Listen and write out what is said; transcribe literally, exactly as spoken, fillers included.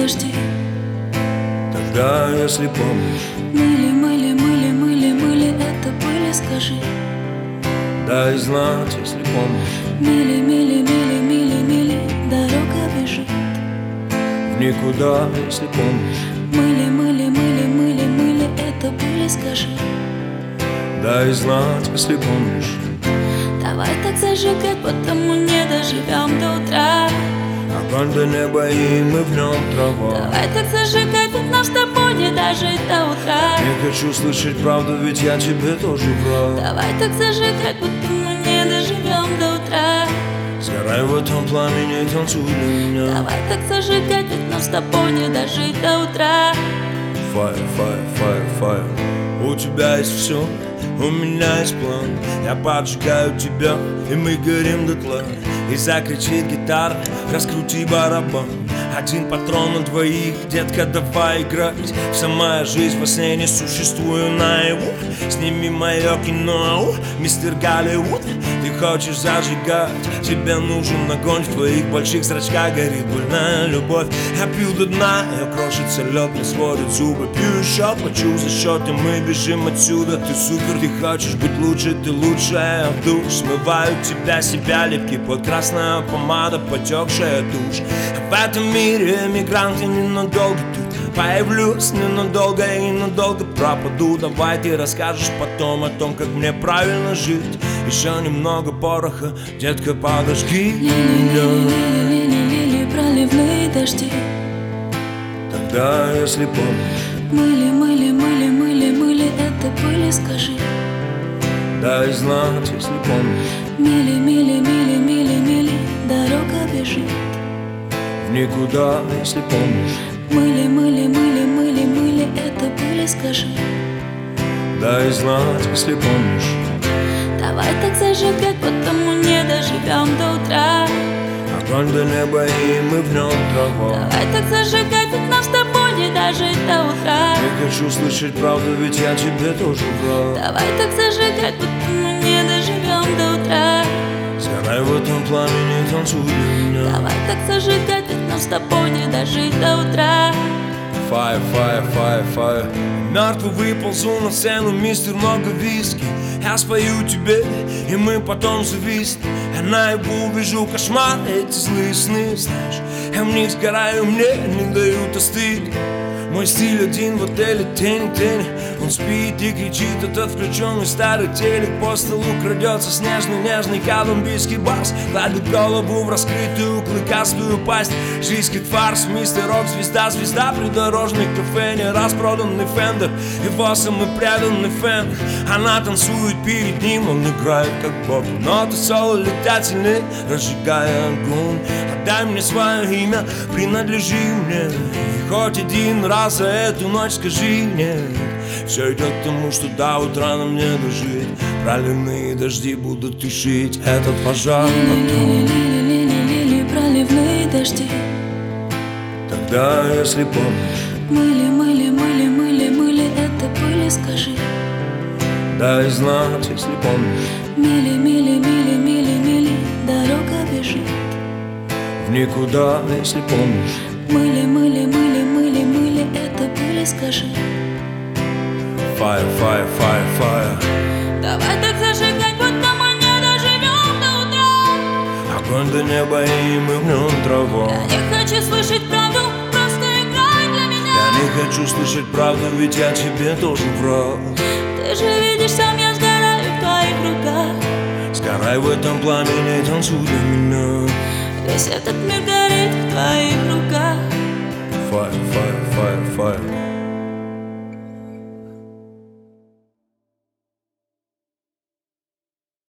дожди. Тогда, если помнишь, Мыли, мыли, мыли, мыли, мыли, это были, скажи. дай знать, если помнишь. Мили, мили, мили, мили, мили, дорога бежит. В никуда, если помнишь. Мыли, мыли, мыли, мыли, мыли, это были, скажи. Дай знать, если помнишь. Давай так зажигать, потому не доживем до утра. Огонь до неба, и мы в нем трава. Давай так зажигать, ведь нам с тобой не дожить до утра. Не хочу слышать правду, ведь я тебе тоже враг. Давай так зажигать, будто мы не доживем до утра. Сгорай в этом пламени, танцуй для меня. Давай так зажигать, ведь нам с тобой не дожить до утра. Fire, fire, fire, fire. У тебя есть все, у меня есть план. Я поджигаю тебя, и мы горим дотла. И закричит гитара, раскрути барабан. Один патрон на двоих, детка, давай играть. Вся моя жизнь во сне, не существую наяву. Сними мое кино, мистер Голливуд. Ты хочешь зажигать, тебе нужен огонь. В твоих больших зрачках горит больная любовь. Я пью до дна, я крошится лед, мне сводит зубы. Пью еще, плачу за счет, и мы бежим отсюда. Ты супер, ты хочешь быть лучше, ты лучшая в душ. Смываю тебя, себя, липкий под красная помада, потекшая тушь. В этом мире эмигранты ненадолго тут. Появлюсь ненадолго и надолго пропаду. Давай ты расскажешь потом о том, как мне правильно жить. Еще немного пороха, детка, подожги меня. Лили-лили-лили-лили, проливные дожди. Тогда, если помнишь. Мыли, мыли, мыли, мыли, мыли, это были, скажи. Дай знать, если помнишь. Мили, мили, мили, мили, мили, дорога бежит. В никуда, если помнишь. Мыли, мыли, мыли, мыли, мыли, это были, скажи. Дай знать, если помнишь. Давай так зажигать, потому не доживем до утра. Огонь до неба, и мы в нем трава. Давай так зажигать, ведь нам с тобой не дожить до утра. Не хочу слышать правду, ведь я тебе тоже враг. Давай так зажигать, потому не доживем до утра. Сгорай в этом пламени, танцуй для меня. Давай так зажигать, ведь нам с тобой не дожить до утра. Fire, fire, fire, fire. Мертвый выползу на сцену, мистер, много виски. Я спою тебе, и мы потом зависнем. Я наяву вижу кошмар, эти злые сны, знаешь. Я в них сгораю, мне не дают остыть. Мой стиль один в отеле, тень, тень. Он спит и кричит, этот включенный старый телек. По столу крадется снежный, нежный колумбийский бас. Кладет голову в раскрытую клыкастую пасть. Жизнь как фарс, мистер Рок, звезда, звезда. Придорожный кафе, не распроданный фендер. Его самый преданный фэн. Она танцует перед ним, он играет как бог. Ноты соло летательные, разжигая огонь. Отдай мне свое имя, принадлежи мне. И хоть один раз за эту ночь скажи мне. Все идет к тому, что до утра нам не дожить. Проливные дожди будут тушить этот пожар потом. Лили-лили-лили-лили, проливные дожди. Тогда, если помнишь. Мыли, мыли, мыли, мыли, мыли, это были, скажи. Дай знать, если помнишь. Мили, мили, мили, мили, мили, дорога бежит. В никуда, если помнишь. Мыли, мыли, мыли, мыли, мыли, это были, скажи. Fire, fire, fire, fire. Давай так зажигать, будто мы не доживем до утра. Огонь до неба, и мы в нем трава. Я не хочу слышать правду, просто играй для меня. Я не хочу слышать правду, ведь я тебе тоже враг. Ты же видишь, сам я сгораю в твоих руках. Сгорай в этом пламени, танцуй для меня. Весь этот мир горит,